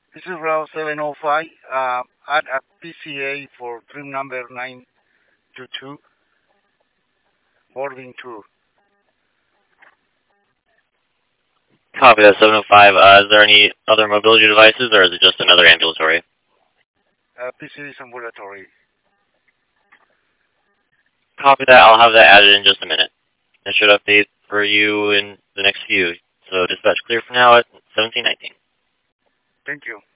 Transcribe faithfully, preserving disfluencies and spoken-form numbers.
This is route seven oh five. Uh, at a P C A for trim number nine two two, boarding tour. Copy that, seven oh five. Uh, is there any other mobility devices, or is it just another ambulatory? Uh, P C A is ambulatory. Copy that. I'll have that added in just a minute. I should update for you in the next few. So dispatch clear for now at seventeen nineteen. Thank you.